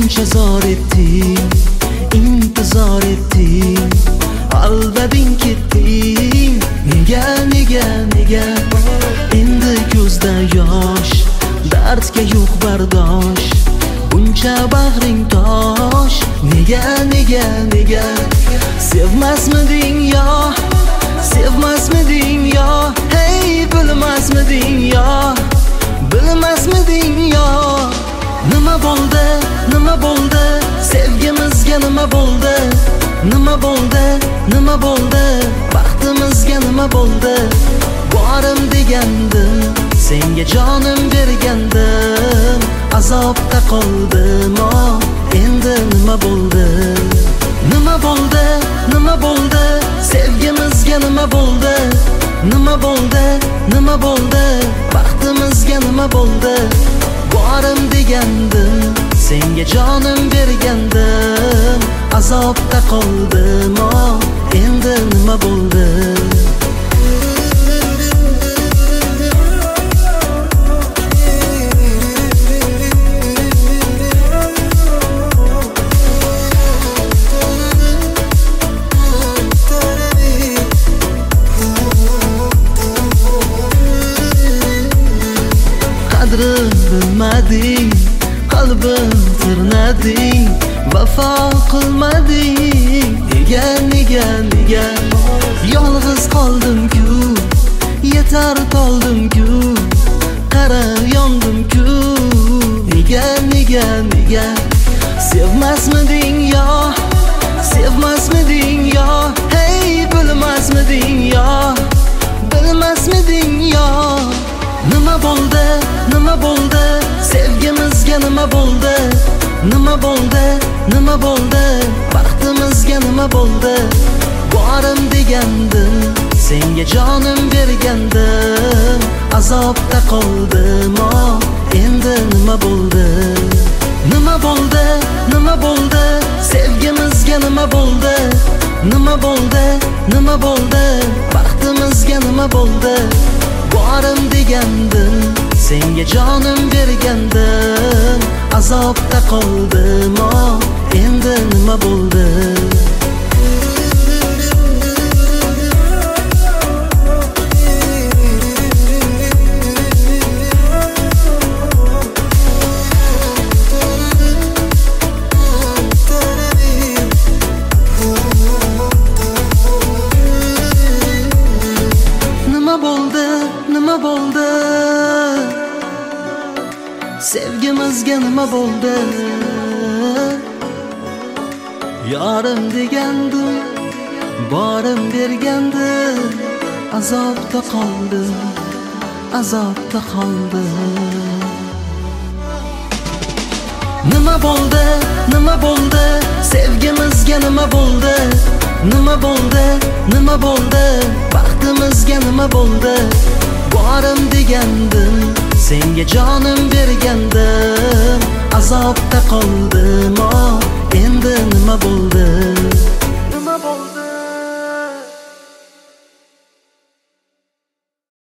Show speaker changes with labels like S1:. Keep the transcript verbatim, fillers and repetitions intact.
S1: shuncha zor etding, intizor etding, albading ketding. Nega, nega, nega? Endi ko'zda yosh, dardga yo'q bardosh. Buncha bag'ring tosh. Nega, nega, nega? Sevmasmiding yo, sevmasmiding yo? Hey, bilmasmiding yo, bilmasmiding yo? Nima bo'ldi, nima bo'ldi? Sevgimizga nima bo'ldi? Nima bo'ldi, nima bo'ldi? Baxtimizga nima bo'ldi? Borim degandim, senga jonim bergandim. Azobda qoldim, oh, endi nima bo'ldi? Nima bo'ldi, nima bo'ldi? Sevgimizga nima bo'ldi? Nima bo'ldi, nima bo'ldi? Baxtimizga nima bo'ldi? Borim degandim, senga jonim bergandim. Azobda qoldim, oh, endi nima bo'ldi? Qadrim bilmading, qalbim tirnading, vafo qilmading. Nega, nega, nega? Yolg'iz qoldim-ku, yetar toldim-ku, qara yondim-ku. Nega, nega, nega? Sevmasmiding yo, sevmasmiding yo? Hey, bilmasmiding yo, bilmasmiding yo? Nima bo'ldi, nima bo'ldi? Sevgimizga nima bo'ldi? Nima bo'ldi, nima bo'ldi? Baxtimizga nima bo'ldi? Borim degandim, senga jonim bergandim. Azobda qoldim, oh, endi nima bo'ldi? Nima bo'ldi, nima bo'ldi? Sevgimizga nima bo'ldi? Nima bo'ldi, nima bo'ldi? Baxtimizga nima bo'ldi? Borim degandim, senga jonim bergandim. Azobda qoldim, oh, endi nima bo'ldi? Nima bo'ldi, nima bo'ldi? Sevgimizga nima bo'ldi? Yorim degandim, borim bergandim. Azobda qoldim, azobda qoldim. Nima bo'ldi, nima bo'ldi? Sevgimizga nima bo'ldi? Nima bo'ldi, nima bo'ldi? Baxtimizga nima bo'ldi? Borim degandim, senga jonim bergandim. Azobda qoldim, oh, endi nima bo'ldi?